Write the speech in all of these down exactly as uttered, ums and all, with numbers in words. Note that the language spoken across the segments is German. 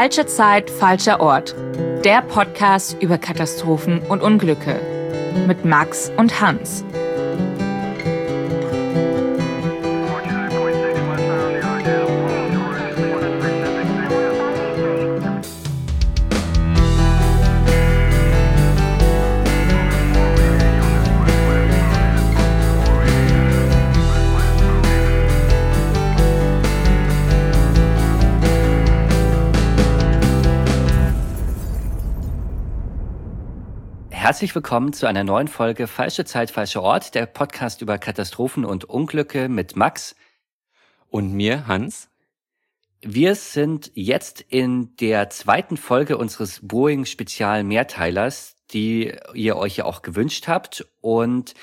Falsche Zeit, falscher Ort. Der Podcast über Katastrophen und Unglücke. Mit Max und Hans. Herzlich willkommen zu einer neuen Folge Falsche Zeit, falscher Ort, der Podcast über Katastrophen und Unglücke mit Max und mir, Hans. Wir sind jetzt in der zweiten Folge unseres Boeing-Spezial-Mehrteilers, die ihr euch ja auch gewünscht habt. Und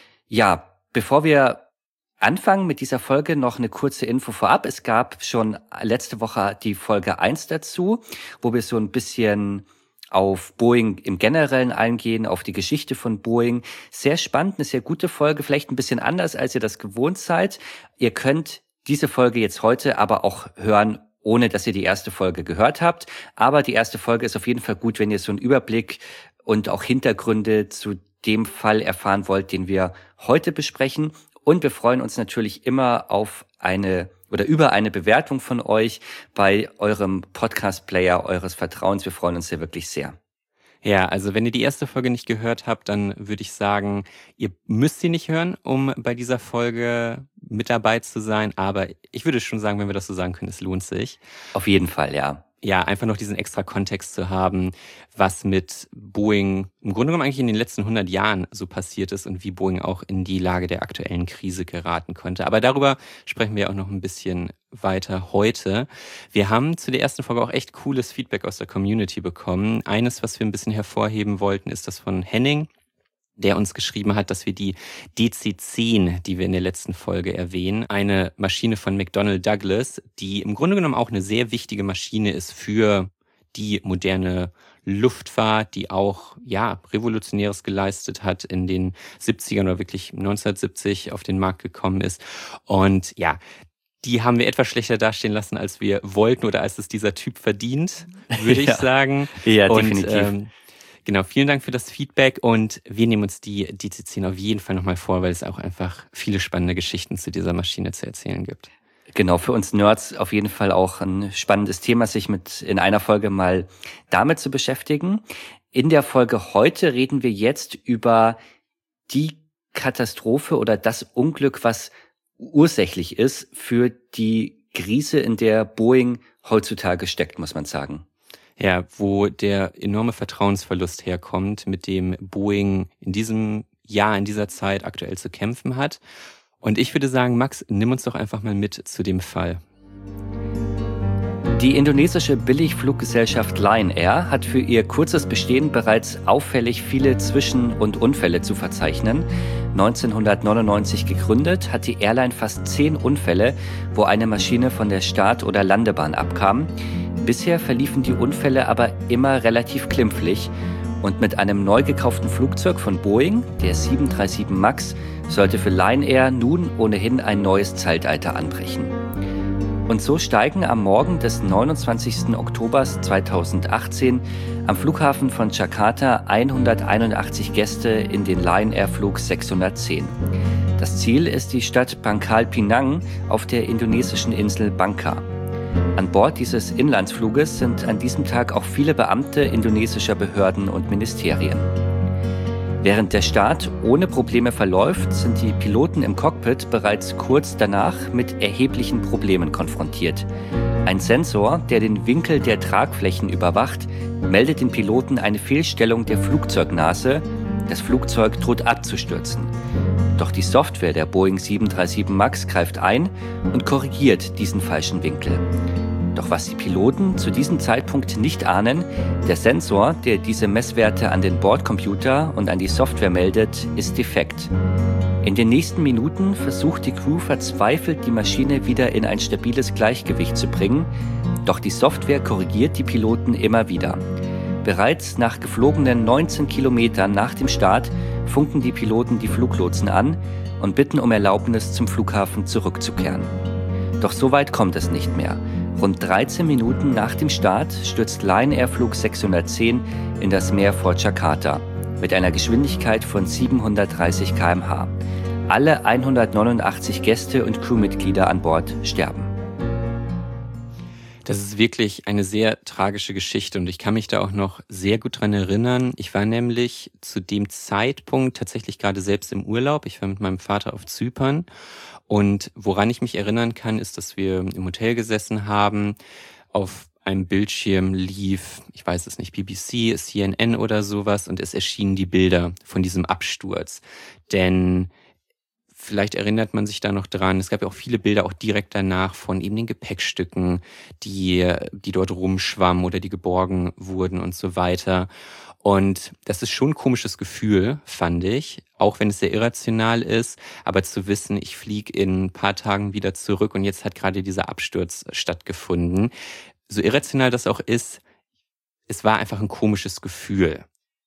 ja, bevor wir anfangen mit dieser Folge, noch eine kurze Info vorab. Es gab schon letzte Woche die Folge eins dazu, wo wir so ein bisschen auf Boeing im Generellen eingehen, auf die Geschichte von Boeing. Sehr spannend, eine sehr gute Folge, vielleicht ein bisschen anders, als ihr das gewohnt seid. Ihr könnt diese Folge jetzt heute aber auch hören, ohne dass ihr die erste Folge gehört habt. Aber die erste Folge ist auf jeden Fall gut, wenn ihr so einen Überblick und auch Hintergründe zu dem Fall erfahren wollt, den wir heute besprechen. Und wir freuen uns natürlich immer auf eine oder über eine Bewertung von euch bei eurem Podcast-Player eures Vertrauens. Wir freuen uns sehr wirklich sehr. Ja, also wenn ihr die erste Folge nicht gehört habt, dann würde ich sagen, ihr müsst sie nicht hören, um bei dieser Folge mit dabei zu sein. Aber ich würde schon sagen, wenn wir das so sagen können, es lohnt sich. Auf jeden Fall, ja. Ja, einfach noch diesen extra Kontext zu haben, was mit Boeing im Grunde genommen eigentlich in den letzten hundert Jahren so passiert ist und wie Boeing auch in die Lage der aktuellen Krise geraten konnte. Aber darüber sprechen wir auch noch ein bisschen weiter heute. Wir haben zu der ersten Folge auch echt cooles Feedback aus der Community bekommen. Eines, was wir ein bisschen hervorheben wollten, ist das von Henning, der uns geschrieben hat, dass wir die D C zehn, die wir in der letzten Folge erwähnen, eine Maschine von McDonnell Douglas, die im Grunde genommen auch eine sehr wichtige Maschine ist für die moderne Luftfahrt, die auch ja Revolutionäres geleistet hat in den siebzigern oder wirklich neunzehnhundertsiebzig auf den Markt gekommen ist. Und ja, die haben wir etwas schlechter dastehen lassen, als wir wollten oder als es dieser Typ verdient, würde ich ja. sagen. Ja, Und, definitiv. Ähm, Genau, vielen Dank für das Feedback und wir nehmen uns die D C zehn auf jeden Fall nochmal vor, weil es auch einfach viele spannende Geschichten zu dieser Maschine zu erzählen gibt. Genau, für uns Nerds auf jeden Fall auch ein spannendes Thema, sich mit in einer Folge mal damit zu beschäftigen. In der Folge heute reden wir jetzt über die Katastrophe oder das Unglück, was ursächlich ist für die Krise, in der Boeing heutzutage steckt, muss man sagen. Ja, wo der enorme Vertrauensverlust herkommt, mit dem Boeing in diesem Jahr, in dieser Zeit aktuell zu kämpfen hat. Und ich würde sagen, Max, nimm uns doch einfach mal mit zu dem Fall. Die indonesische Billigfluggesellschaft Lion Air hat für ihr kurzes Bestehen bereits auffällig viele Zwischen- und Unfälle zu verzeichnen. neunzehnhundertneunundneunzig gegründet, hat die Airline fast zehn Unfälle, wo eine Maschine von der Start- oder Landebahn abkam. Bisher verliefen die Unfälle aber immer relativ glimpflich. Und mit einem neu gekauften Flugzeug von Boeing, der sieben drei sieben Max, sollte für Lion Air nun ohnehin ein neues Zeitalter anbrechen. Und so steigen am Morgen des neunundzwanzigsten Oktober zweitausendachtzehn am Flughafen von Jakarta hunderteinundachtzig Gäste in den Lion Air Flug sechshundertzehn. Das Ziel ist die Stadt Pangkal Pinang auf der indonesischen Insel Bangka. An Bord dieses Inlandsfluges sind an diesem Tag auch viele Beamte indonesischer Behörden und Ministerien. Während der Start ohne Probleme verläuft, sind die Piloten im Cockpit bereits kurz danach mit erheblichen Problemen konfrontiert. Ein Sensor, der den Winkel der Tragflächen überwacht, meldet den Piloten eine Fehlstellung der Flugzeugnase. Das Flugzeug droht abzustürzen. Doch die Software der Boeing sieben drei sieben Max greift ein und korrigiert diesen falschen Winkel. Doch was die Piloten zu diesem Zeitpunkt nicht ahnen, der Sensor, der diese Messwerte an den Bordcomputer und an die Software meldet, ist defekt. In den nächsten Minuten versucht die Crew verzweifelt, die Maschine wieder in ein stabiles Gleichgewicht zu bringen, doch die Software korrigiert die Piloten immer wieder. Bereits nach geflogenen neunzehn Kilometern nach dem Start funken die Piloten die Fluglotsen an und bitten um Erlaubnis, zum Flughafen zurückzukehren. Doch so weit kommt es nicht mehr. Rund dreizehn Minuten nach dem Start stürzt Lion Air Flug sechshundertzehn in das Meer vor Jakarta mit einer Geschwindigkeit von siebenhundertdreißig Kilometer pro Stunde. Alle hundertneunundachtzig Gäste und Crewmitglieder an Bord sterben. Das ist wirklich eine sehr tragische Geschichte und ich kann mich da auch noch sehr gut dran erinnern. Ich war nämlich zu dem Zeitpunkt tatsächlich gerade selbst im Urlaub. Ich war mit meinem Vater auf Zypern und woran ich mich erinnern kann, ist, dass wir im Hotel gesessen haben. Auf einem Bildschirm lief, ich weiß es nicht, B B C, C N N oder sowas und es erschienen die Bilder von diesem Absturz. Denn vielleicht erinnert man sich da noch dran, es gab ja auch viele Bilder auch direkt danach von eben den Gepäckstücken, die, die dort rumschwammen oder die geborgen wurden und so weiter. Und das ist schon ein komisches Gefühl, fand ich, auch wenn es sehr irrational ist, aber zu wissen, ich fliege in ein paar Tagen wieder zurück und jetzt hat gerade dieser Absturz stattgefunden. So irrational das auch ist, es war einfach ein komisches Gefühl.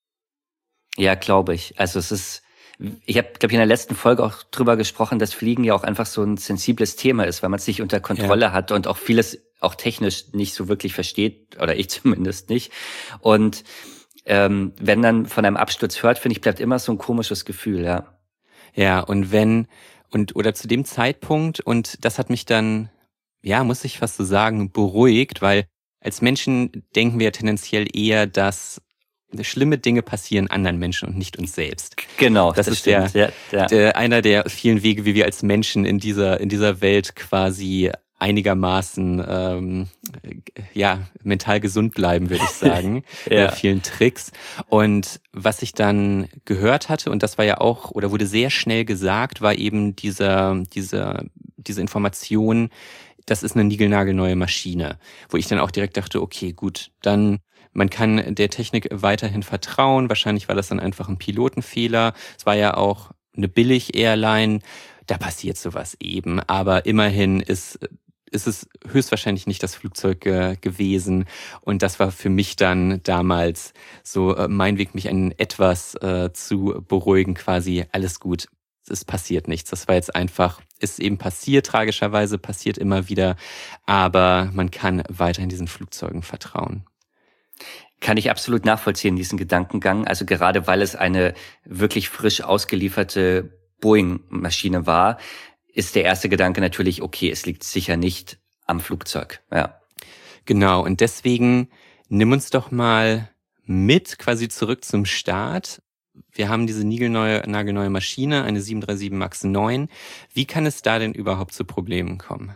Ja, glaube ich. Also es ist Ich habe, glaube ich, in der letzten Folge auch drüber gesprochen, dass Fliegen ja auch einfach so ein sensibles Thema ist, weil man es nicht unter Kontrolle ja. hat und auch vieles auch technisch nicht so wirklich versteht, oder ich zumindest nicht. Und ähm, wenn dann von einem Absturz hört, finde ich, bleibt immer so ein komisches Gefühl, ja. Ja, und wenn, und oder zu dem Zeitpunkt, und das hat mich dann, ja, muss ich fast so sagen, beruhigt, weil als Menschen denken wir tendenziell eher, dass schlimme Dinge passieren anderen Menschen und nicht uns selbst. Genau, das, das ist der, ja, ja. der einer der vielen Wege, wie wir als Menschen in dieser in dieser Welt quasi einigermaßen ähm, ja mental gesund bleiben, würde ich sagen. ja. Mit vielen Tricks. Und was ich dann gehört hatte, und das war ja auch oder wurde sehr schnell gesagt, war eben dieser dieser diese Information, das ist eine niegelnagelneue Maschine, wo ich dann auch direkt dachte, okay, gut, dann man kann der Technik weiterhin vertrauen. Wahrscheinlich war das dann einfach ein Pilotenfehler. Es war ja auch eine Billig-Airline. Da passiert sowas eben. Aber immerhin ist, ist es höchstwahrscheinlich nicht das Flugzeug äh, gewesen. Und das war für mich dann damals so äh, mein Weg, mich ein etwas äh, zu beruhigen. Quasi alles gut. Es passiert nichts. Das war jetzt einfach, ist eben passiert, tragischerweise passiert immer wieder. Aber man kann weiterhin diesen Flugzeugen vertrauen. Kann ich absolut nachvollziehen, diesen Gedankengang. Also gerade weil es eine wirklich frisch ausgelieferte Boeing-Maschine war, ist der erste Gedanke natürlich, okay, es liegt sicher nicht am Flugzeug. Ja. Genau, und deswegen nimm uns doch mal mit quasi zurück zum Start. Wir haben diese niegelneue, nagelneue Maschine, eine sieben drei sieben Max neun. Wie kann es da denn überhaupt zu Problemen kommen?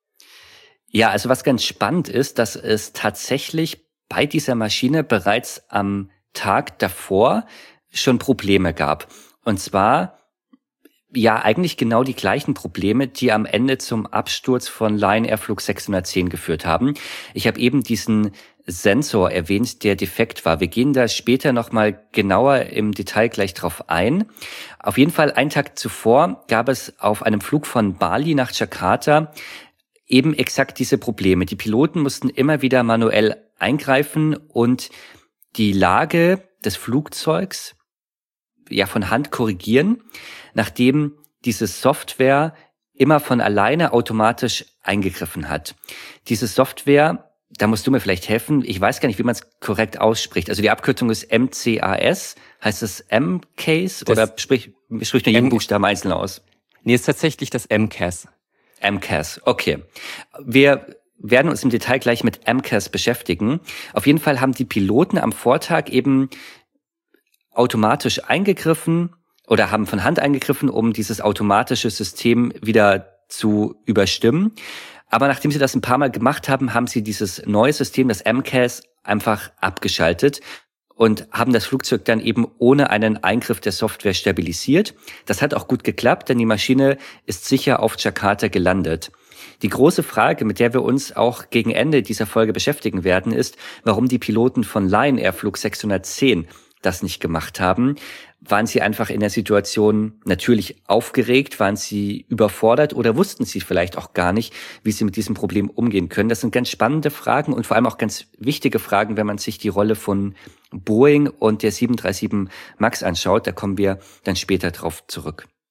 Ja, also was ganz spannend ist, dass es tatsächlich bei dieser Maschine bereits am Tag davor schon Probleme gab. Und zwar, ja, eigentlich genau die gleichen Probleme, die am Ende zum Absturz von Lion Air Flug sechshundertzehn geführt haben. Ich habe eben diesen Sensor erwähnt, der defekt war. Wir gehen da später nochmal genauer im Detail gleich drauf ein. Auf jeden Fall, einen Tag zuvor gab es auf einem Flug von Bali nach Jakarta eben exakt diese Probleme. Die Piloten mussten immer wieder manuell eingreifen und die Lage des Flugzeugs ja von Hand korrigieren, nachdem diese Software immer von alleine automatisch eingegriffen hat. Diese Software, da musst du mir vielleicht helfen, ich weiß gar nicht, wie man es korrekt ausspricht. Also die Abkürzung ist M C A S, heißt es M-Case oder sprich, sprich nur jeden Buchstaben einzeln aus? Nee, ist tatsächlich das M C A S. M C A S, okay. Wir werden uns im Detail gleich mit M C A S beschäftigen. Auf jeden Fall haben die Piloten am Vortag eben automatisch eingegriffen oder haben von Hand eingegriffen, um dieses automatische System wieder zu überstimmen. Aber nachdem sie das ein paar Mal gemacht haben, haben sie dieses neue System, das M C A S, einfach abgeschaltet und haben das Flugzeug dann eben ohne einen Eingriff der Software stabilisiert. Das hat auch gut geklappt, denn die Maschine ist sicher auf Jakarta gelandet. Die große Frage, mit der wir uns auch gegen Ende dieser Folge beschäftigen werden, ist, warum die Piloten von Lion Air Flug sechshundertzehn das nicht gemacht haben. Waren sie einfach in der Situation natürlich aufgeregt? Waren sie überfordert oder wussten sie vielleicht auch gar nicht, wie sie mit diesem Problem umgehen können? Das sind ganz spannende Fragen und vor allem auch ganz wichtige Fragen, wenn man sich die Rolle von Boeing und der sieben drei sieben Max anschaut. Da kommen wir dann später drauf zurück.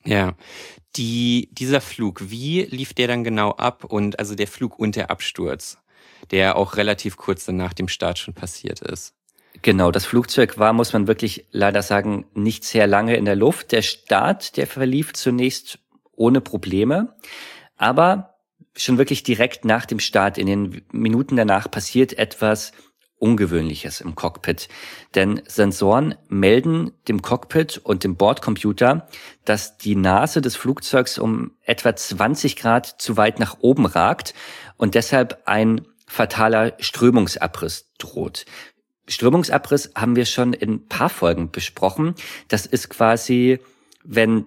Ja, die, dieser Flug, wie lief der dann genau ab? Und also der Flug und der Absturz, der auch relativ kurz dann nach dem Start schon passiert ist. Genau, das Flugzeug war, muss man wirklich leider sagen, nicht sehr lange in der Luft. Der Start, der verlief zunächst ohne Probleme, aber schon wirklich direkt nach dem Start, in den Minuten danach, passiert etwas Ungewöhnliches im Cockpit. Denn Sensoren melden dem Cockpit und dem Bordcomputer, dass die Nase des Flugzeugs um etwa zwanzig Grad zu weit nach oben ragt und deshalb ein fataler Strömungsabriss droht. Strömungsabriss haben wir schon in ein paar Folgen besprochen. Das ist quasi, wenn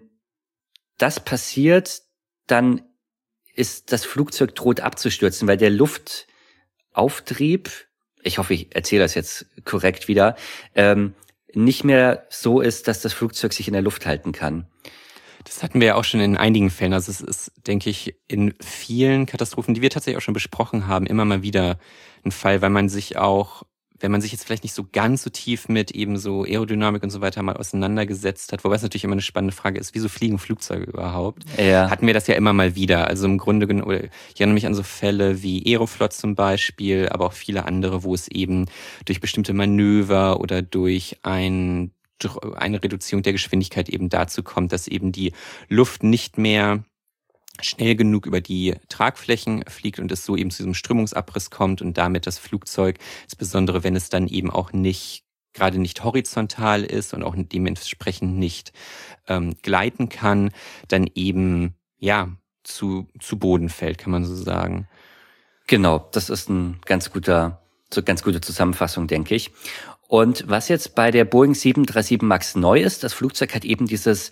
das passiert, dann ist das Flugzeug droht abzustürzen, weil der Luftauftrieb, ich hoffe, ich erzähle das jetzt korrekt wieder, ähm, nicht mehr so ist, dass das Flugzeug sich in der Luft halten kann. Das hatten wir ja auch schon in einigen Fällen. Also es ist, denke ich, in vielen Katastrophen, die wir tatsächlich auch schon besprochen haben, immer mal wieder ein Fall, weil man sich auch, wenn man sich jetzt vielleicht nicht so ganz so tief mit eben so Aerodynamik und so weiter mal auseinandergesetzt hat, wobei es natürlich immer eine spannende Frage ist, wieso fliegen Flugzeuge überhaupt? Ja. Hatten wir das ja immer mal wieder. Also im Grunde genommen, ich erinnere mich an so Fälle wie Aeroflot zum Beispiel, aber auch viele andere, wo es eben durch bestimmte Manöver oder durch ein, durch eine Reduzierung der Geschwindigkeit eben dazu kommt, dass eben die Luft nicht mehr schnell genug über die Tragflächen fliegt und es so eben zu diesem Strömungsabriss kommt und damit das Flugzeug, insbesondere wenn es dann eben auch nicht, gerade nicht horizontal ist und auch dementsprechend nicht ähm, gleiten kann, dann eben, ja, zu, zu Boden fällt, kann man so sagen. Genau, das ist ein ganz guter, so ganz gute Zusammenfassung, denke ich. Und was jetzt bei der Boeing sieben drei sieben MAX neu ist, das Flugzeug hat eben dieses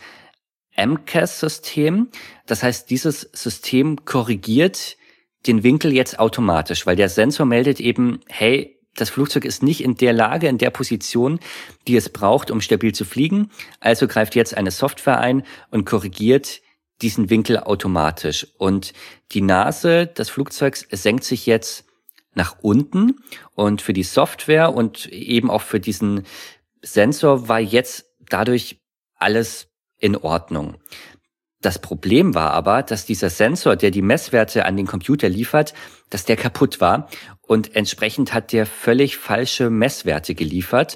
M C A S-System. Das heißt, dieses System korrigiert den Winkel jetzt automatisch, weil der Sensor meldet eben, hey, das Flugzeug ist nicht in der Lage, in der Position, die es braucht, um stabil zu fliegen. Also greift jetzt eine Software ein und korrigiert diesen Winkel automatisch. Und die Nase des Flugzeugs senkt sich jetzt nach unten. Und für die Software und eben auch für diesen Sensor war jetzt dadurch alles in Ordnung. Das Problem war aber, dass dieser Sensor, der die Messwerte an den Computer liefert, dass der kaputt war und entsprechend hat der völlig falsche Messwerte geliefert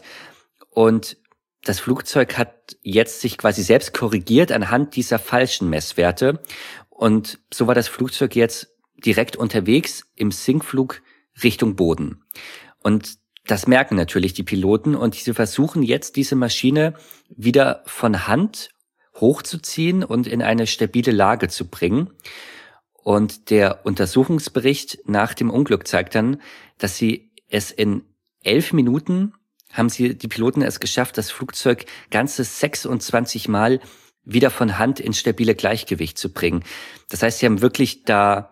und das Flugzeug hat jetzt sich quasi selbst korrigiert anhand dieser falschen Messwerte und so war das Flugzeug jetzt direkt unterwegs im Sinkflug Richtung Boden. Und das merken natürlich die Piloten und sie versuchen jetzt diese Maschine wieder von Hand hochzuziehen und in eine stabile Lage zu bringen. Und der Untersuchungsbericht nach dem Unglück zeigt dann, dass sie es in elf Minuten, haben sie die Piloten es geschafft, das Flugzeug ganze sechsundzwanzig Mal wieder von Hand ins stabile Gleichgewicht zu bringen. Das heißt, sie haben wirklich da,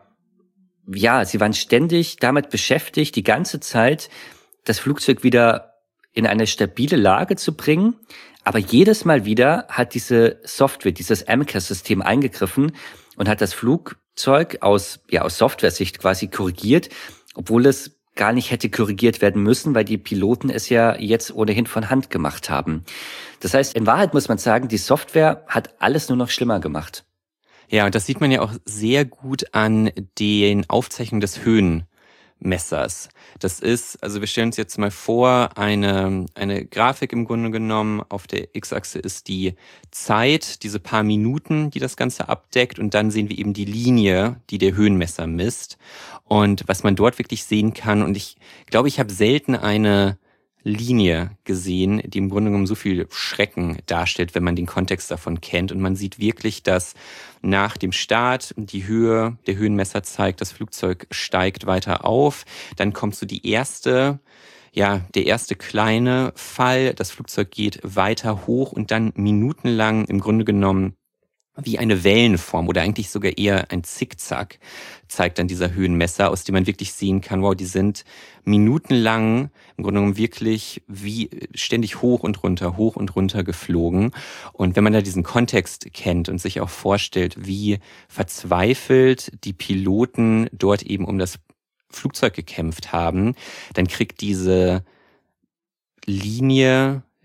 ja, sie waren ständig damit beschäftigt, die ganze Zeit das Flugzeug wieder in eine stabile Lage zu bringen. Aber jedes Mal wieder hat diese Software, dieses M C A S-System eingegriffen und hat das Flugzeug aus, ja, aus Software-Sicht quasi korrigiert, obwohl es gar nicht hätte korrigiert werden müssen, weil die Piloten es ja jetzt ohnehin von Hand gemacht haben. Das heißt, in Wahrheit muss man sagen, die Software hat alles nur noch schlimmer gemacht. Ja, und das sieht man ja auch sehr gut an den Aufzeichnungen des Höhen. Messers. Das ist, also wir stellen uns jetzt mal vor, eine, eine Grafik im Grunde genommen. Auf der X-Achse ist die Zeit, diese paar Minuten, die das Ganze abdeckt. Und dann sehen wir eben die Linie, die der Höhenmesser misst. Und was man dort wirklich sehen kann, und ich glaube, ich habe selten eine Linie gesehen, die im Grunde genommen so viel Schrecken darstellt, wenn man den Kontext davon kennt. Und man sieht wirklich, dass nach dem Start die Höhe, der Höhenmesser zeigt, das Flugzeug steigt weiter auf. Dann kommt so die erste, ja, der erste kleine Fall. Das Flugzeug geht weiter hoch und dann minutenlang im Grunde genommen wie eine Wellenform oder eigentlich sogar eher ein Zickzack zeigt dann dieser Höhenmesser, aus dem man wirklich sehen kann, wow, die sind minutenlang im Grunde genommen wirklich wie ständig hoch und runter, hoch und runter geflogen. Und wenn man da diesen Kontext kennt und sich auch vorstellt, wie verzweifelt die Piloten dort eben um das Flugzeug gekämpft haben, dann kriegt diese Linie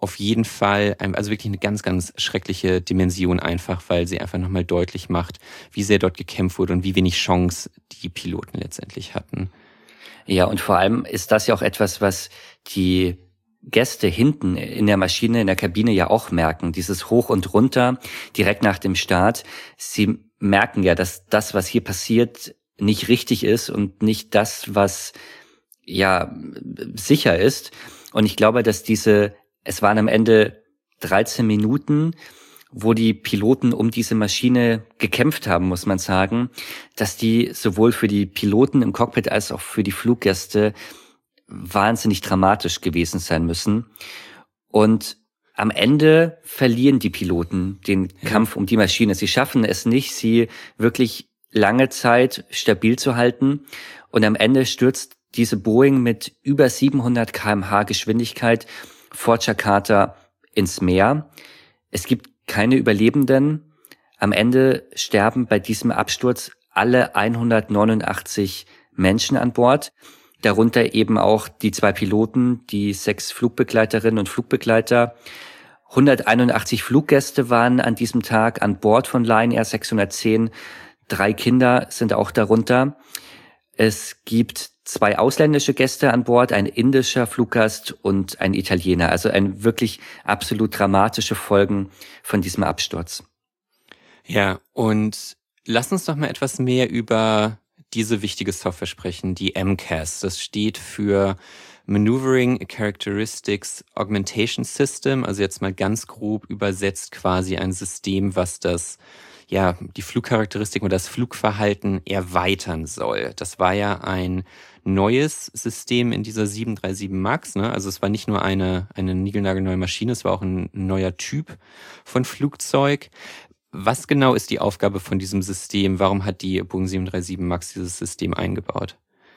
auf jeden Fall, also wirklich eine ganz, ganz schreckliche Dimension einfach, weil sie einfach nochmal deutlich macht, wie sehr dort gekämpft wurde und wie wenig Chance die Piloten letztendlich hatten. Ja, und vor allem ist das ja auch etwas, was die Gäste hinten in der Maschine, in der Kabine ja auch merken. Dieses Hoch und Runter direkt nach dem Start. Sie merken ja, dass das, was hier passiert, nicht richtig ist und nicht das, was ja sicher ist. Und ich glaube, dass diese, es waren am Ende dreizehn Minuten, wo die Piloten um diese Maschine gekämpft haben, muss man sagen, dass die sowohl für die Piloten im Cockpit als auch für die Fluggäste wahnsinnig dramatisch gewesen sein müssen. Und am Ende verlieren die Piloten den ja. Kampf um die Maschine. Sie schaffen es nicht, sie wirklich lange Zeit stabil zu halten. Und am Ende stürzt diese Boeing mit über siebenhundert Kilometer pro Stunde Geschwindigkeit vor Jakarta ins Meer. Es gibt keine Überlebenden. Am Ende sterben bei diesem Absturz alle hundertneunundachtzig Menschen an Bord. Darunter eben auch die zwei Piloten, die sechs Flugbegleiterinnen und Flugbegleiter. hunderteinundachtzig Fluggäste waren an diesem Tag an Bord von Lion Air sechshundertzehn. Drei Kinder sind auch darunter. Es gibt zwei ausländische Gäste an Bord, ein indischer Fluggast und ein Italiener. Also ein wirklich absolut dramatische Folgen von diesem Absturz. Ja, und lass uns doch mal etwas mehr über diese wichtige Software sprechen, die M C A S. Das steht für Maneuvering Characteristics Augmentation System, also jetzt mal ganz grob übersetzt quasi ein System, was das ja die Flugcharakteristiken oder das Flugverhalten erweitern soll. Das war ja ein neues System in dieser sieben drei sieben MAX, ne? Also es war nicht nur eine eine niegelnagelneue Maschine, es war auch ein neuer Typ von Flugzeug. Was genau ist die Aufgabe von diesem System? Warum hat die Boeing sieben drei sieben MAX dieses System eingebaut?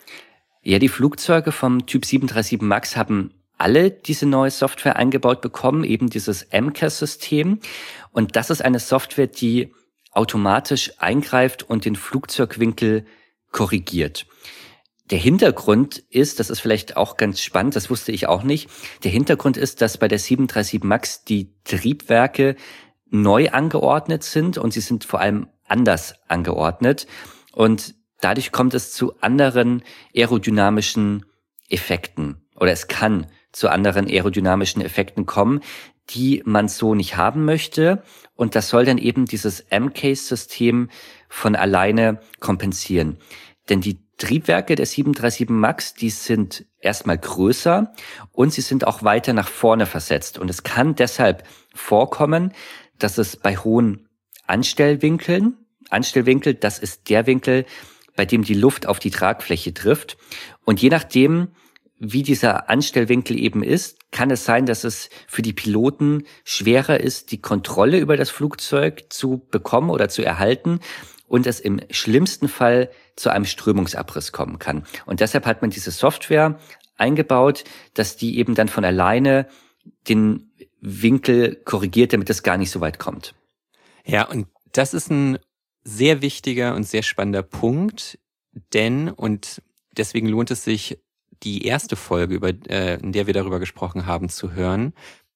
Ja, die Flugzeuge vom Typ sieben drei sieben MAX haben alle diese neue Software eingebaut bekommen, eben dieses M C A S-System. Und das ist eine Software, die automatisch eingreift und den Flugzeugwinkel korrigiert. Der Hintergrund ist, das ist vielleicht auch ganz spannend, das wusste ich auch nicht, der Hintergrund ist, dass bei der sieben drei sieben MAX die Triebwerke neu angeordnet sind und sie sind vor allem anders angeordnet und dadurch kommt es zu anderen aerodynamischen Effekten oder es kann zu anderen aerodynamischen Effekten kommen, die man so nicht haben möchte und das soll dann eben dieses M C A S-System von alleine kompensieren. Denn die Triebwerke der sieben drei sieben MAX, die sind erstmal größer und sie sind auch weiter nach vorne versetzt und es kann deshalb vorkommen, dass es bei hohen Anstellwinkeln, Anstellwinkel, das ist der Winkel, bei dem die Luft auf die Tragfläche trifft. Und je nachdem, wie dieser Anstellwinkel eben ist, kann es sein, dass es für die Piloten schwerer ist, die Kontrolle über das Flugzeug zu bekommen oder zu erhalten und es im schlimmsten Fall zu einem Strömungsabriss kommen kann. Und deshalb hat man diese Software eingebaut, dass die eben dann von alleine den Winkel korrigiert, damit es gar nicht so weit kommt. Ja, und das ist ein sehr wichtiger und sehr spannender Punkt, denn, und deswegen lohnt es sich, die erste Folge, über, äh, in der wir darüber gesprochen haben, zu hören.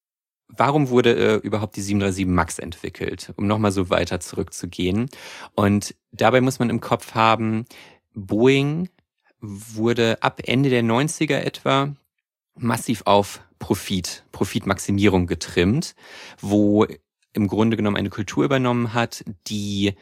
Warum wurde äh, überhaupt die sieben drei sieben MAX entwickelt? Um nochmal so weiter zurückzugehen. Und dabei muss man im Kopf haben, Boeing wurde ab Ende der neunziger etwa massiv auf Profit, Profitmaximierung getrimmt, wo im Grunde genommen eine Kultur übernommen hat, die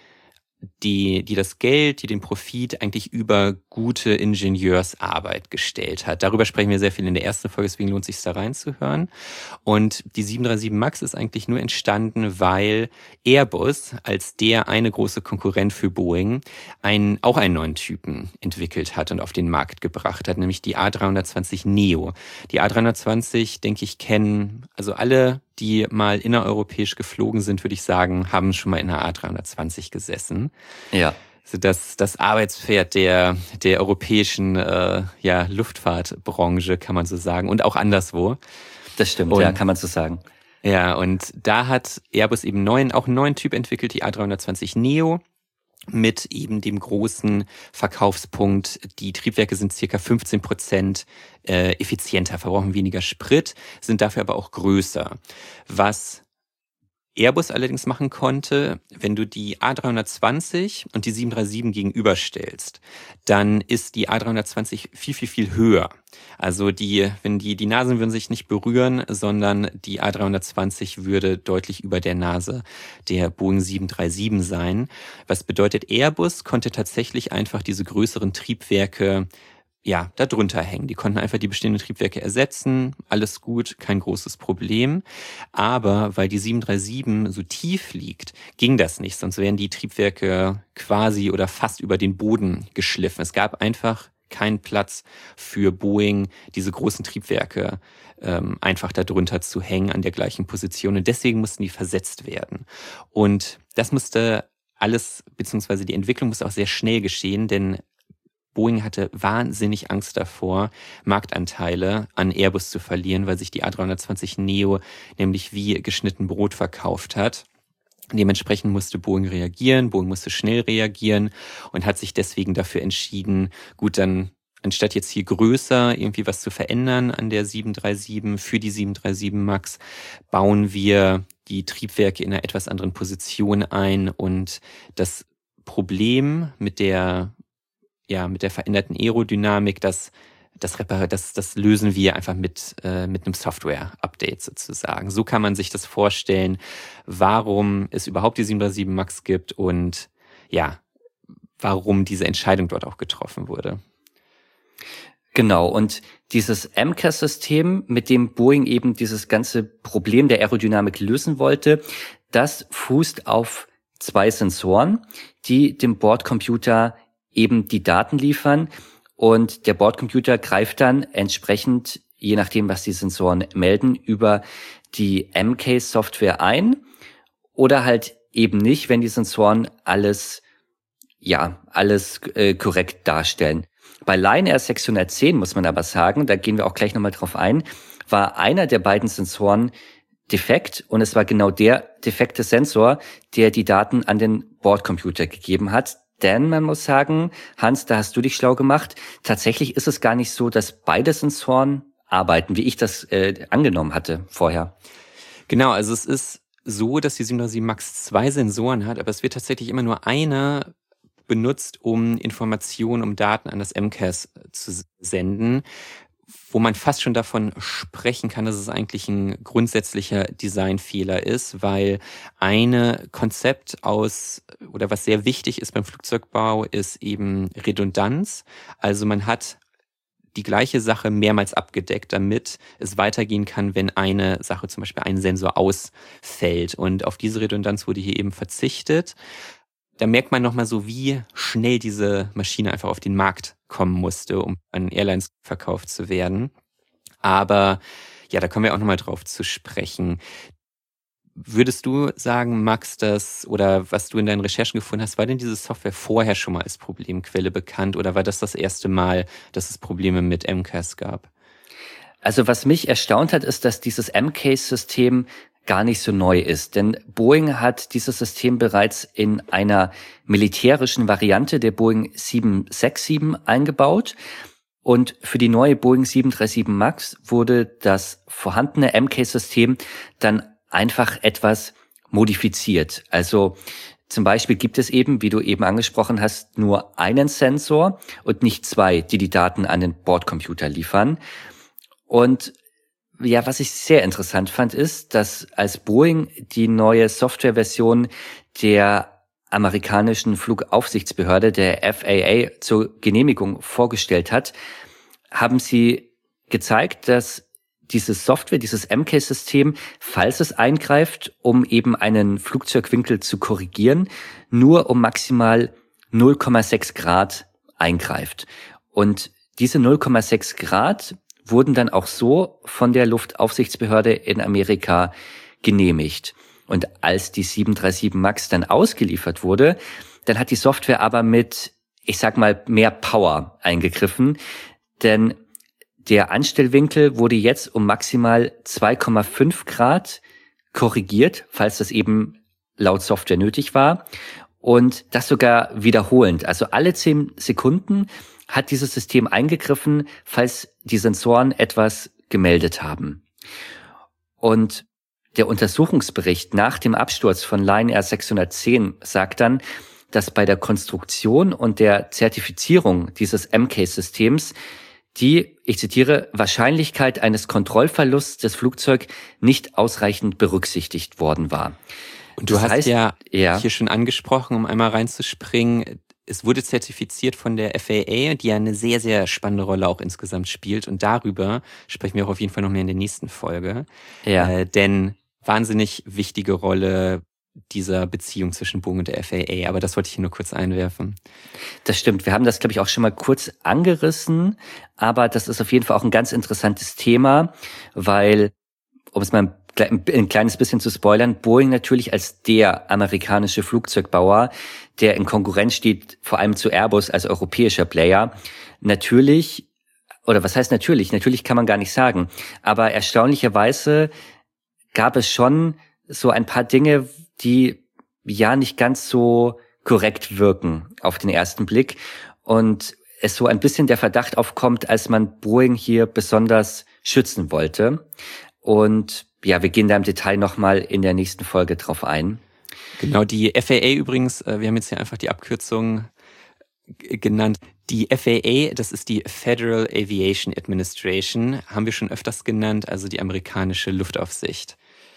die, die das Geld, die den Profit eigentlich über gute Ingenieursarbeit gestellt hat. Darüber sprechen wir sehr viel in der ersten Folge, deswegen lohnt es sich da reinzuhören. Und die sieben drei sieben MAX ist eigentlich nur entstanden, weil Airbus als der eine große Konkurrent für Boeing einen, auch einen neuen Typen entwickelt hat und auf den Markt gebracht hat, nämlich die A dreihundertzwanzig Neo. Die A dreihundertzwanzig, denke ich, kennen also alle, die mal innereuropäisch geflogen sind, würde ich sagen, haben schon mal in der A dreihundertzwanzig gesessen. Ja. Also das, das Arbeitspferd der, der europäischen äh, ja, Luftfahrtbranche, kann man so sagen, und auch anderswo. Das stimmt, und, ja, kann man so sagen. Ja, und da hat Airbus eben neuen, auch einen neuen Typ entwickelt, die A dreihundertzwanzig Neo. mit eben dem großen Verkaufspunkt, die Triebwerke sind circa fünfzehn Prozent äh, effizienter, verbrauchen weniger Sprit, sind dafür aber auch größer. Was Airbus allerdings machen konnte, wenn du die A dreihundertzwanzig und die sieben drei sieben gegenüberstellst, dann ist die A dreihundertzwanzig viel, viel, viel höher. Also die, wenn die, die Nasen würden sich nicht berühren, sondern die A dreihundertzwanzig würde deutlich über der Nase der Boeing sieben drei sieben sein. Was bedeutet, Airbus konnte tatsächlich einfach diese größeren Triebwerke ja, da drunter hängen. Die konnten einfach die bestehenden Triebwerke ersetzen, alles gut, kein großes Problem. Aber weil die sieben drei sieben so tief liegt, ging das nicht, sonst wären die Triebwerke quasi oder fast über den Boden geschliffen. Es gab einfach keinen Platz für Boeing, diese großen Triebwerke ähm, einfach da drunter zu hängen an der gleichen Position. Und deswegen mussten die versetzt werden. Und das musste alles, beziehungsweise die Entwicklung musste auch sehr schnell geschehen, denn Boeing hatte wahnsinnig Angst davor, Marktanteile an Airbus zu verlieren, weil sich die A dreihundertzwanzig Neo nämlich wie geschnitten Brot verkauft hat. Dementsprechend musste Boeing reagieren, Boeing musste schnell reagieren und hat sich deswegen dafür entschieden, gut, dann anstatt jetzt hier größer irgendwie was zu verändern an der sieben drei sieben, für die sieben drei sieben MAX, bauen wir die Triebwerke in einer etwas anderen Position ein und das Problem mit der ja, mit der veränderten Aerodynamik, das, das, das, das lösen wir einfach mit, äh, mit einem Software-Update sozusagen. So kann man sich das vorstellen, warum es überhaupt die sieben drei sieben MAX gibt und ja, warum diese Entscheidung dort auch getroffen wurde. Genau, und dieses M C A S-System, mit dem Boeing eben dieses ganze Problem der Aerodynamik lösen wollte, das fußt auf zwei Sensoren, die dem Bordcomputer eben die Daten liefern und der Bordcomputer greift dann entsprechend, je nachdem, was die Sensoren melden, über die M C A S-Software ein oder halt eben nicht, wenn die Sensoren alles, ja, alles äh, korrekt darstellen. Bei Lion Air sechshundertzehn muss man aber sagen, da gehen wir auch gleich nochmal drauf ein, war einer der beiden Sensoren defekt und es war genau der defekte Sensor, der die Daten an den Bordcomputer gegeben hat. Denn man muss sagen, Hans, da hast du dich schlau gemacht, tatsächlich ist es gar nicht so, dass beide Sensoren arbeiten, wie ich das äh, angenommen hatte vorher. Genau, also es ist so, dass die sieben drei sieben MAX zwei Sensoren hat, aber es wird tatsächlich immer nur einer benutzt, um Informationen, um Daten an das M C A S zu senden, wo man fast schon davon sprechen kann, dass es eigentlich ein grundsätzlicher Designfehler ist, weil eine Konzept aus, oder was sehr wichtig ist beim Flugzeugbau, ist eben Redundanz. Also man hat die gleiche Sache mehrmals abgedeckt, damit es weitergehen kann, wenn eine Sache, zum Beispiel ein Sensor, ausfällt. Und auf diese Redundanz wurde hier eben verzichtet. Da merkt man nochmal so, wie schnell diese Maschine einfach auf den Markt kommen musste, um an Airlines verkauft zu werden. Aber ja, da kommen wir auch nochmal drauf zu sprechen. Würdest du sagen, Max, dass, oder was du in deinen Recherchen gefunden hast, war denn diese Software vorher schon mal als Problemquelle bekannt oder war das das erste Mal, dass es Probleme mit M C A S gab? Also was mich erstaunt hat, ist, dass dieses M C A S-System gar nicht so neu ist. Denn Boeing hat dieses System bereits in einer militärischen Variante der Boeing sieben sechs sieben eingebaut. Und für die neue Boeing sieben drei sieben MAX wurde das vorhandene M C A S-System dann einfach etwas modifiziert. Also zum Beispiel gibt es eben, wie du eben angesprochen hast, nur einen Sensor und nicht zwei, die die Daten an den Bordcomputer liefern. Und ja, was ich sehr interessant fand, ist, dass als Boeing die neue Softwareversion der amerikanischen Flugaufsichtsbehörde, der F A A, zur Genehmigung vorgestellt hat, haben sie gezeigt, dass diese Software, dieses M C A S-System, falls es eingreift, um eben einen Flugzeugwinkel zu korrigieren, nur um maximal null Komma sechs Grad eingreift. Und diese null Komma sechs Grad wurden dann auch so von der Luftaufsichtsbehörde in Amerika genehmigt. Und als die sieben drei sieben MAX dann ausgeliefert wurde, dann hat die Software aber mit, ich sag mal, mehr Power eingegriffen, denn der Anstellwinkel wurde jetzt um maximal zwei Komma fünf Grad korrigiert, falls das eben laut Software nötig war. und das sogar wiederholend. Also alle zehn Sekunden hat dieses System eingegriffen, falls die Sensoren etwas gemeldet haben. Und der Untersuchungsbericht nach dem Absturz von Lion Air sechshundertzehn sagt dann, dass bei der Konstruktion und der Zertifizierung dieses M C A S-Systems die, ich zitiere, Wahrscheinlichkeit eines Kontrollverlusts des Flugzeugs nicht ausreichend berücksichtigt worden war. Und du das hast heißt, ja, ja hier schon angesprochen, um einmal reinzuspringen, es wurde zertifiziert von der F A A, die ja eine sehr, sehr spannende Rolle auch insgesamt spielt. Und darüber sprechen wir auch auf jeden Fall noch mehr in der nächsten Folge. Ja. Äh, denn wahnsinnig wichtige Rolle dieser Beziehung zwischen Boeing und der F A A. Aber das wollte ich hier nur kurz einwerfen. Das stimmt. Wir haben das, glaube ich, auch schon mal kurz angerissen. Aber das ist auf jeden Fall auch ein ganz interessantes Thema, weil, um es mal ein kleines bisschen zu spoilern, Boeing natürlich als der amerikanische Flugzeugbauer, der in Konkurrenz steht, vor allem zu Airbus als europäischer Player, natürlich, oder was heißt natürlich? Natürlich kann man gar nicht sagen. Aber erstaunlicherweise gab es schon so ein paar Dinge, die ja nicht ganz so korrekt wirken auf den ersten Blick. Und es so ein bisschen der Verdacht aufkommt, als man Boeing hier besonders schützen wollte. Und ja, wir gehen da im Detail nochmal in der nächsten Folge drauf ein. Genau, die F A A übrigens, wir haben jetzt hier einfach die Abkürzung genannt. Die F A A, das ist die Federal Aviation Administration, haben wir schon öfters genannt, also die amerikanische Luftaufsicht.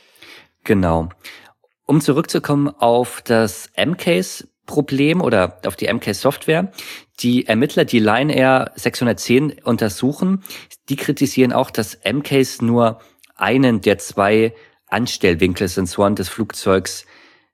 Genau. Um zurückzukommen auf das M C A S-Problem oder auf die M C A S-Software, die Ermittler, die Lion Air sechshundertzehn untersuchen, die kritisieren auch, dass M C A S nur einen der zwei Anstellwinkelsensoren des Flugzeugs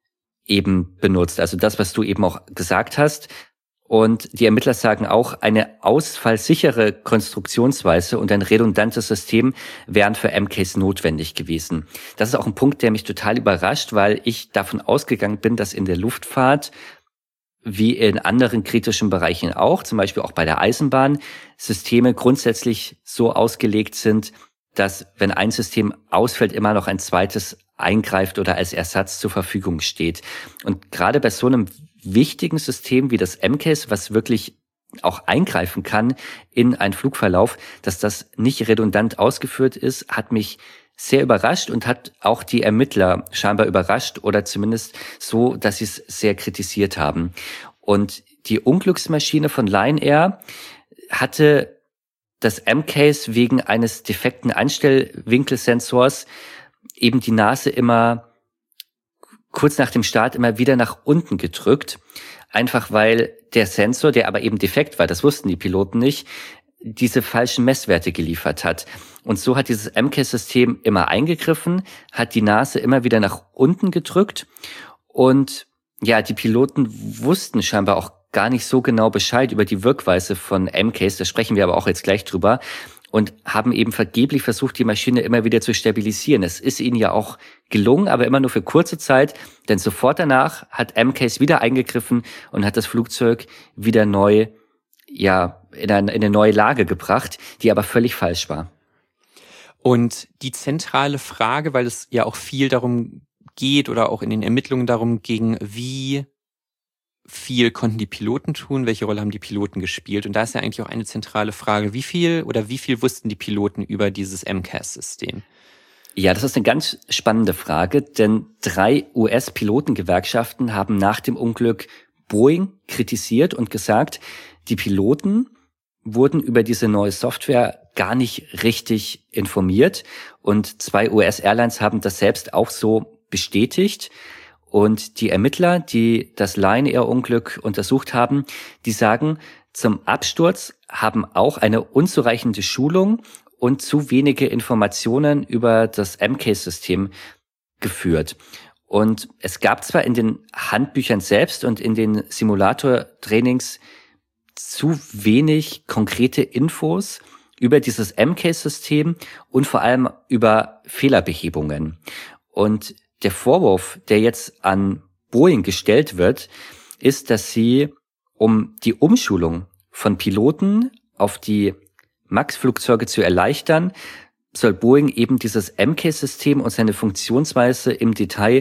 eben benutzt. Also das, was du eben auch gesagt hast. Und die Ermittler sagen auch, eine ausfallsichere Konstruktionsweise und ein redundantes System wären für M C A S notwendig gewesen. Das ist auch ein Punkt, der mich total überrascht, weil ich davon ausgegangen bin, dass in der Luftfahrt wie in anderen kritischen Bereichen auch, zum Beispiel auch bei der Eisenbahn, Systeme grundsätzlich so ausgelegt sind, dass wenn ein System ausfällt, immer noch ein zweites eingreift oder als Ersatz zur Verfügung steht. Und gerade bei so einem wichtigen System wie das M C A S, was wirklich auch eingreifen kann in einen Flugverlauf, dass das nicht redundant ausgeführt ist, hat mich sehr überrascht und hat auch die Ermittler scheinbar überrascht oder zumindest so, dass sie es sehr kritisiert haben. Und die Unglücksmaschine von Lion Air hatte das M C A S wegen eines defekten Einstellwinkelsensors eben die Nase immer kurz nach dem Start immer wieder nach unten gedrückt. Einfach weil der Sensor, der aber eben defekt war, das wussten die Piloten nicht, diese falschen Messwerte geliefert hat. Und so hat dieses M C A S-System immer eingegriffen, hat die Nase immer wieder nach unten gedrückt. Und ja, die Piloten wussten scheinbar auch gar nicht so genau Bescheid über die Wirkweise von M C A S, da sprechen wir aber auch jetzt gleich drüber, und haben eben vergeblich versucht, die Maschine immer wieder zu stabilisieren. Es ist ihnen ja auch gelungen, aber immer nur für kurze Zeit, denn sofort danach hat M C A S wieder eingegriffen und hat das Flugzeug wieder neu, ja, in eine, in eine neue Lage gebracht, die aber völlig falsch war. Und die zentrale Frage, weil es ja auch viel darum geht oder auch in den Ermittlungen darum ging, wie viel konnten die Piloten tun, welche Rolle haben die Piloten gespielt? Und da ist ja eigentlich auch eine zentrale Frage, wie viel oder wie viel wussten die Piloten über dieses M C A S-System? Ja, das ist eine ganz spannende Frage, denn drei U S-Pilotengewerkschaften haben nach dem Unglück Boeing kritisiert und gesagt, die Piloten wurden über diese neue Software gar nicht richtig informiert. Und zwei U S-Airlines haben das selbst auch so bestätigt. Und die Ermittler, die das Lion Air-Unglück untersucht haben, die sagen, zum Absturz haben auch eine unzureichende Schulung und zu wenige Informationen über das M C A S-System geführt. Und es gab zwar in den Handbüchern selbst und in den Simulator-Trainings zu wenig konkrete Infos über dieses M C A S-System und vor allem über Fehlerbehebungen. Und der Vorwurf, der jetzt an Boeing gestellt wird, ist, dass sie, um die Umschulung von Piloten auf die MAX-Flugzeuge zu erleichtern, soll Boeing eben dieses M C A S-System und seine Funktionsweise im Detail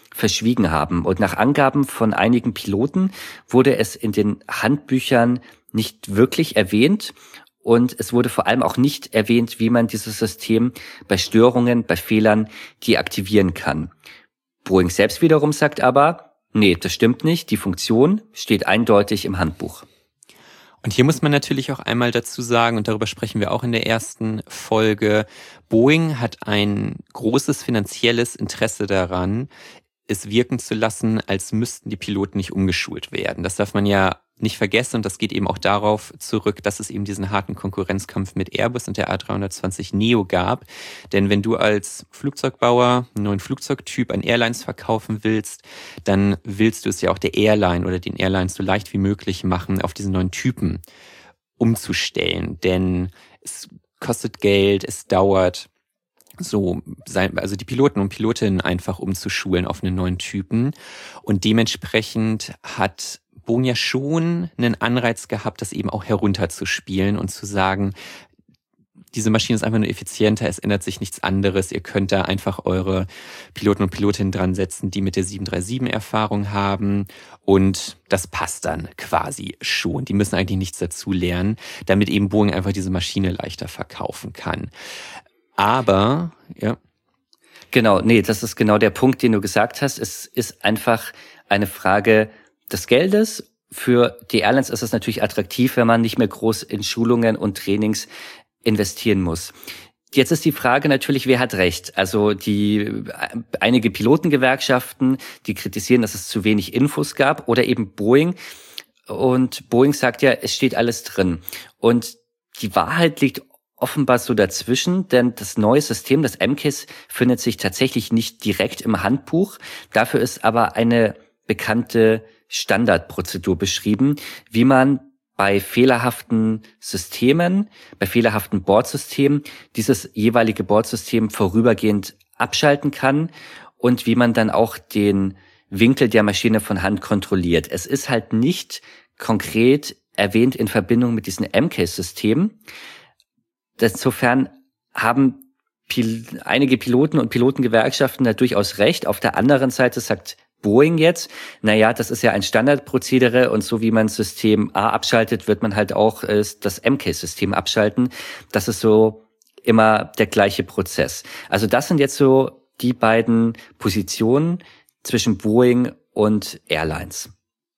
verschwiegen haben. Und nach Angaben von einigen Piloten wurde es in den Handbüchern nicht wirklich erwähnt. Und es wurde vor allem auch nicht erwähnt, wie man dieses System bei Störungen, bei Fehlern deaktivieren kann. Boeing selbst wiederum sagt aber, nee, das stimmt nicht. Die Funktion steht eindeutig im Handbuch. Und hier muss man natürlich auch einmal dazu sagen, und darüber sprechen wir auch in der ersten Folge, Boeing hat ein großes finanzielles Interesse daran, es wirken zu lassen, als müssten die Piloten nicht umgeschult werden. Das darf man ja nicht vergessen und das geht eben auch darauf zurück, dass es eben diesen harten Konkurrenzkampf mit Airbus und der A drei zwanzig neo gab. Denn wenn du als Flugzeugbauer einen neuen Flugzeugtyp an Airlines verkaufen willst, dann willst du es ja auch der Airline oder den Airlines so leicht wie möglich machen, auf diesen neuen Typen umzustellen. Denn es kostet Geld, es dauert. So, also die Piloten und Pilotinnen einfach umzuschulen auf einen neuen Typen. Und dementsprechend hat Boeing ja schon einen Anreiz gehabt, das eben auch herunterzuspielen und zu sagen, diese Maschine ist einfach nur effizienter, es ändert sich nichts anderes. Ihr könnt da einfach eure Piloten und Pilotinnen dran setzen, die mit der sieben drei sieben Erfahrung haben. Und das passt dann quasi schon. Die müssen eigentlich nichts dazu lernen, damit eben Boeing einfach diese Maschine leichter verkaufen kann. Aber, ja. Genau, nee, das ist genau der Punkt, den du gesagt hast. Es ist einfach eine Frage des Geldes. Für die Airlines ist es natürlich attraktiv, wenn man nicht mehr groß in Schulungen und Trainings investieren muss. Jetzt ist die Frage natürlich, wer hat recht? Also die einige Pilotengewerkschaften, die kritisieren, dass es zu wenig Infos gab, oder eben Boeing. Und Boeing sagt ja, es steht alles drin. Und die Wahrheit liegt offenbar so dazwischen, denn das neue System, das M C A S, findet sich tatsächlich nicht direkt im Handbuch. Dafür ist aber eine bekannte Standardprozedur beschrieben, wie man bei fehlerhaften Systemen, bei fehlerhaften Bordsystemen dieses jeweilige Bordsystem vorübergehend abschalten kann und wie man dann auch den Winkel der Maschine von Hand kontrolliert. Es ist halt nicht konkret erwähnt in Verbindung mit diesem M C A S-System. Insofern haben Pil- einige Piloten und Pilotengewerkschaften da durchaus recht. Auf der anderen Seite sagt Boeing jetzt, naja, das ist ja ein Standardprozedere und so wie man System A abschaltet, wird man halt auch äh, das M C A S-System abschalten. Das ist so immer der gleiche Prozess. Also das sind jetzt so die beiden Positionen zwischen Boeing und Airlines.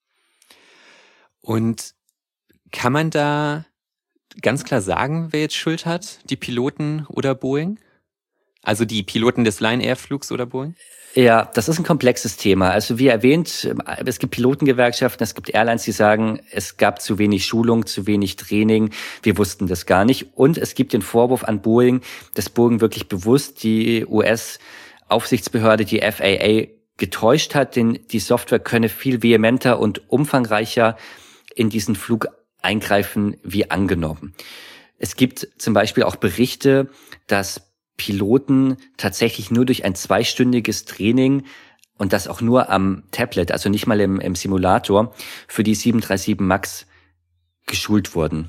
Und kann man da ganz klar sagen, wer jetzt Schuld hat? Die Piloten oder Boeing? Also die Piloten des Lion-Air-Flugs oder Boeing? Ja, das ist ein komplexes Thema. Also wie erwähnt, es gibt Pilotengewerkschaften, es gibt Airlines, die sagen, es gab zu wenig Schulung, zu wenig Training, wir wussten das gar nicht. Und es gibt den Vorwurf an Boeing, dass Boeing wirklich bewusst die U S-Aufsichtsbehörde, die F A A, getäuscht hat, denn die Software könne viel vehementer und umfangreicher in diesen Flug eingreifen wie angenommen. Es gibt zum Beispiel auch Berichte, dass Piloten tatsächlich nur durch ein zweistündiges Training und das auch nur am Tablet, also nicht mal im, im Simulator, für die sieben drei sieben MAX geschult wurden.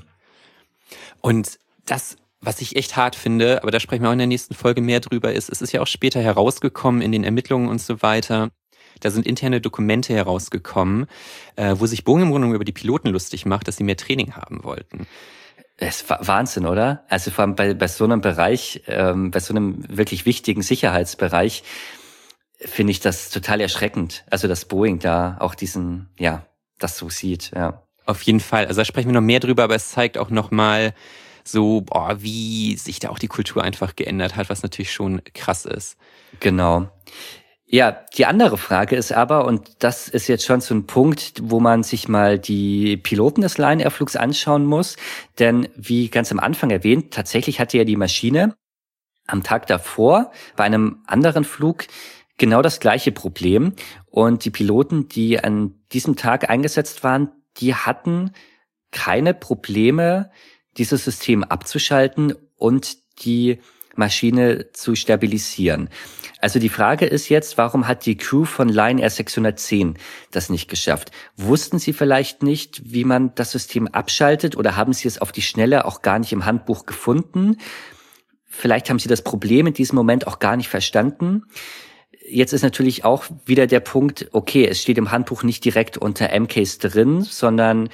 Und das, was ich echt hart finde, aber da sprechen wir auch in der nächsten Folge mehr drüber, ist, es ist ja auch später herausgekommen in den Ermittlungen und so weiter. Da sind interne Dokumente herausgekommen, äh, wo sich Boeing im Grunde über die Piloten lustig macht, dass sie mehr Training haben wollten. Das ist Wahnsinn, oder? Also vor allem bei, bei so einem Bereich, ähm, bei so einem wirklich wichtigen Sicherheitsbereich, finde ich das total erschreckend. Also dass Boeing da auch diesen, ja, das so sieht, ja. Auf jeden Fall. Also da sprechen wir noch mehr drüber, aber es zeigt auch nochmal so, boah, wie sich da auch die Kultur einfach geändert hat, was natürlich schon krass ist. Genau. Ja, die andere Frage ist aber, und das ist jetzt schon so ein Punkt, wo man sich mal die Piloten des Lion-Air-Flugs anschauen muss, denn wie ganz am Anfang erwähnt, tatsächlich hatte ja die Maschine am Tag davor bei einem anderen Flug genau das gleiche Problem und die Piloten, die an diesem Tag eingesetzt waren, die hatten keine Probleme, dieses System abzuschalten und die Maschine zu stabilisieren. Also die Frage ist jetzt, warum hat die Crew von Lion Air sechshundertzehn das nicht geschafft? Wussten sie vielleicht nicht, wie man das System abschaltet oder haben sie es auf die Schnelle auch gar nicht im Handbuch gefunden? Vielleicht haben sie das Problem in diesem Moment auch gar nicht verstanden. jetzt ist natürlich auch wieder der Punkt, okay, es steht im Handbuch nicht direkt unter M Ks drin, sondern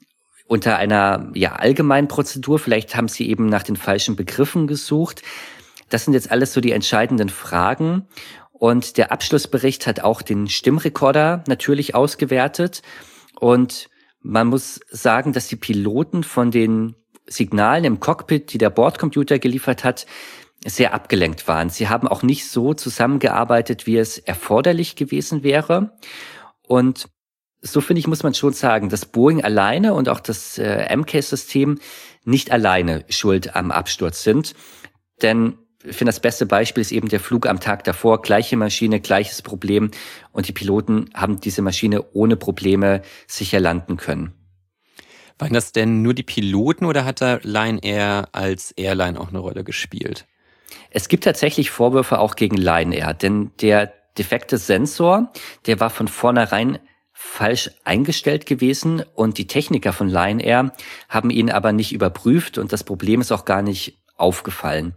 unter einer ja allgemeinen Prozedur. Vielleicht haben sie eben nach den falschen Begriffen gesucht. Das sind jetzt alles so die entscheidenden Fragen. Und der Abschlussbericht hat auch den Stimmrekorder natürlich ausgewertet. Und man muss sagen, dass die Piloten von den Signalen im Cockpit, die der Bordcomputer geliefert hat, sehr abgelenkt waren. Sie haben auch nicht so zusammengearbeitet, wie es erforderlich gewesen wäre. Und so, finde ich, muss man schon sagen, dass Boeing alleine und auch das äh, M K-System nicht alleine schuld am Absturz sind. Denn ich finde, das beste Beispiel ist eben der Flug am Tag davor. Gleiche Maschine, gleiches Problem. Und die Piloten haben diese Maschine ohne Probleme sicher landen können. Waren das denn nur die Piloten oder hat da Lion Air als Airline auch eine Rolle gespielt? Es gibt tatsächlich Vorwürfe auch gegen Lion Air, denn der defekte Sensor, der war von vornherein falsch eingestellt gewesen und die Techniker von Lion Air haben ihn aber nicht überprüft und das Problem ist auch gar nicht aufgefallen.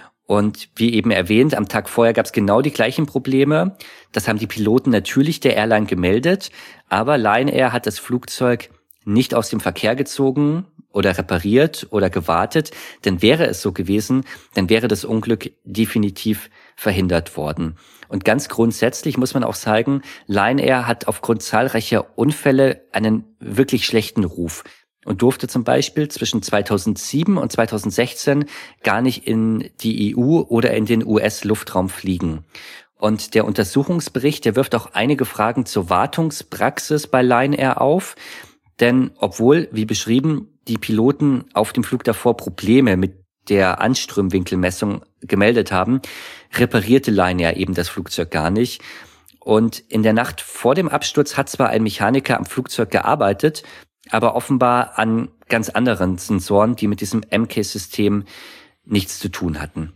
Und wie eben erwähnt, am Tag vorher gab es genau die gleichen Probleme. Das haben die Piloten natürlich der Airline gemeldet, aber Lion Air hat das Flugzeug nicht aus dem Verkehr gezogen oder repariert oder gewartet, denn wäre es so gewesen, dann wäre das Unglück definitiv verhindert worden. Und ganz grundsätzlich muss man auch sagen, Lion Air hat aufgrund zahlreicher Unfälle einen wirklich schlechten Ruf und durfte zum Beispiel zwischen zweitausendsieben und zweitausendsechzehn gar nicht in die E U oder in den U S-Luftraum fliegen. Und der Untersuchungsbericht, der wirft auch einige Fragen zur Wartungspraxis bei Lion Air auf. Denn obwohl, wie beschrieben, die Piloten auf dem Flug davor Probleme mit der Anströmwinkelmessung gemeldet haben, reparierte Lion Air eben das Flugzeug gar nicht. Und in der Nacht vor dem Absturz hat zwar ein Mechaniker am Flugzeug gearbeitet, aber offenbar an ganz anderen Sensoren, die mit diesem M K-System nichts zu tun hatten.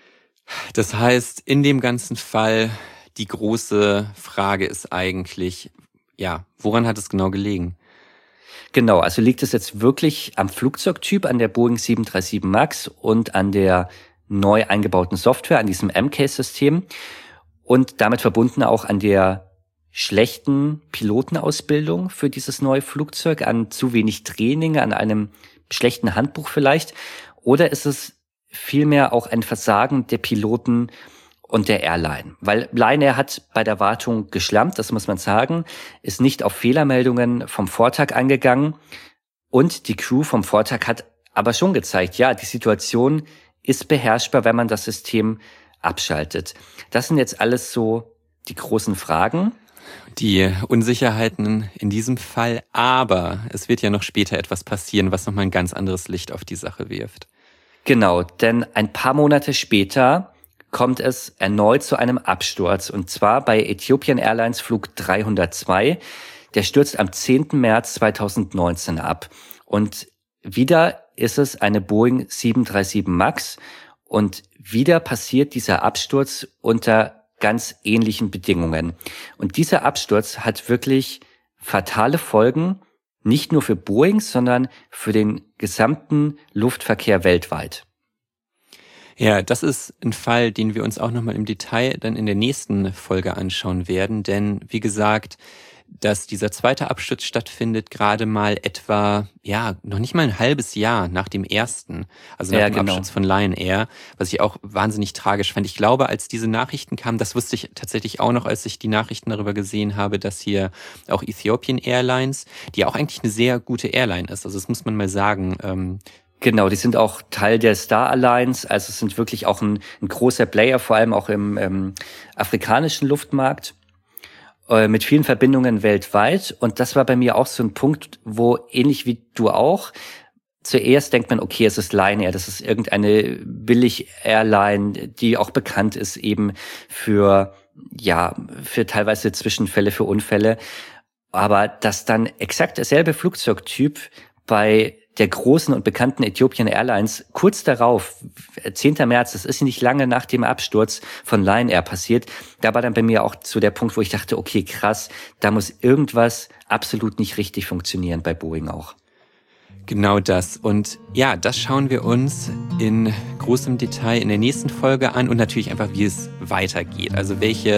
Das heißt, in dem ganzen Fall, die große Frage ist eigentlich, ja, woran hat es genau gelegen? Genau, also liegt es jetzt wirklich am Flugzeugtyp, an der Boeing sieben drei sieben MAX und an der neu eingebauten Software, an diesem M K-System und damit verbunden auch an der schlechten Pilotenausbildung für dieses neue Flugzeug, an zu wenig Training, an einem schlechten Handbuch vielleicht? Oder ist es vielmehr auch ein Versagen der Piloten und der Airline? Weil Lion Air hat bei der Wartung geschlampt, das muss man sagen, ist nicht auf Fehlermeldungen vom Vortag eingegangen und die Crew vom Vortag hat aber schon gezeigt, ja, die Situation ist beherrschbar, wenn man das System abschaltet. Das sind jetzt alles so die großen Fragen. Die Unsicherheiten in diesem Fall, aber es wird ja noch später etwas passieren, was nochmal ein ganz anderes Licht auf die Sache wirft. Genau, denn ein paar Monate später kommt es erneut zu einem Absturz und zwar bei Ethiopian Airlines Flug dreihundertzwei. Der stürzt am zehnten März zweitausendneunzehn ab und wieder ist es eine Boeing sieben drei sieben MAX und wieder passiert dieser Absturz unter ganz ähnlichen Bedingungen. Und dieser Absturz hat wirklich fatale Folgen, nicht nur für Boeing, sondern für den gesamten Luftverkehr weltweit. Ja, das ist ein Fall, den wir uns auch nochmal im Detail dann in der nächsten Folge anschauen werden, denn wie gesagt, dass dieser zweite Absturz stattfindet, gerade mal etwa, ja, noch nicht mal ein halbes Jahr nach dem ersten, also nach ja, dem genau. Absturz von Lion Air, was ich auch wahnsinnig tragisch fand. Ich glaube, als diese Nachrichten kamen, das wusste ich tatsächlich auch noch, als ich die Nachrichten darüber gesehen habe, dass hier auch Ethiopian Airlines, die auch eigentlich eine sehr gute Airline ist, also das muss man mal sagen, ähm, Genau, die sind auch Teil der Star Alliance, also es sind wirklich auch ein, ein großer Player, vor allem auch im ähm, afrikanischen Luftmarkt, äh, mit vielen Verbindungen weltweit. Und das war bei mir auch so ein Punkt, wo ähnlich wie du auch, zuerst denkt man, okay, es ist Lion Air, das ist irgendeine Billig-Airline, die auch bekannt ist eben für, ja, für teilweise Zwischenfälle, für Unfälle. Aber dass dann exakt derselbe Flugzeugtyp bei der großen und bekannten Ethiopian Airlines kurz darauf, zehnten März, das ist nicht lange nach dem Absturz von Lion Air passiert, da war dann bei mir auch so der Punkt, wo ich dachte, okay, krass, da muss irgendwas absolut nicht richtig funktionieren bei Boeing auch. Genau das. Und ja, das schauen wir uns in großem Detail in der nächsten Folge an und natürlich einfach, wie es weitergeht. Also welche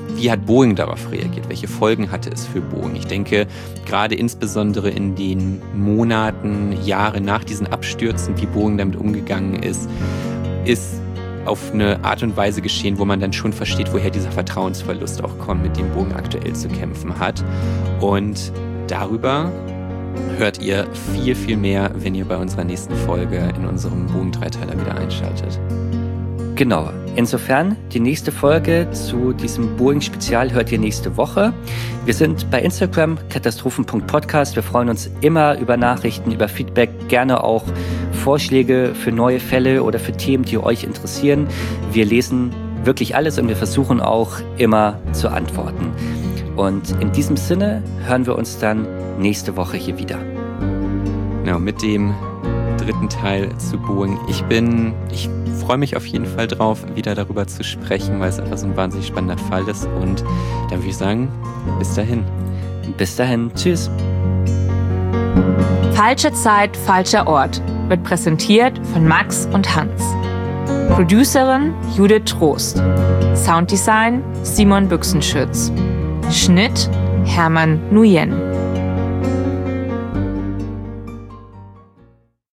wie hat Boeing darauf reagiert? Welche Folgen hatte es für Boeing? Ich denke, gerade insbesondere in den Monaten, Jahre nach diesen Abstürzen, wie Boeing damit umgegangen ist, ist auf eine Art und Weise geschehen, wo man dann schon versteht, woher dieser Vertrauensverlust auch kommt, mit dem Boeing aktuell zu kämpfen hat. Und darüber hört ihr viel, viel mehr, wenn ihr bei unserer nächsten Folge in unserem Boeing-Dreiteiler wieder einschaltet. Genau. Insofern, die nächste Folge zu diesem Boeing-Spezial hört ihr nächste Woche. Wir sind bei Instagram, katastrophen punkt podcast. Wir freuen uns immer über Nachrichten, über Feedback, gerne auch Vorschläge für neue Fälle oder für Themen, die euch interessieren. Wir lesen wirklich alles und wir versuchen auch immer zu antworten. Und in diesem Sinne hören wir uns dann nächste Woche hier wieder. Genau, mit dem dritten Teil zu Boeing. Ich bin, ich freue mich auf jeden Fall drauf, wieder darüber zu sprechen, weil es einfach so ein wahnsinnig spannender Fall ist. Und dann würde ich sagen, bis dahin. Bis dahin, tschüss. Falsche Zeit, falscher Ort wird präsentiert von Max und Hans. Producerin Judith Trost. Sounddesign Simon Büchsenschütz. Schnitt Hermann Nguyen.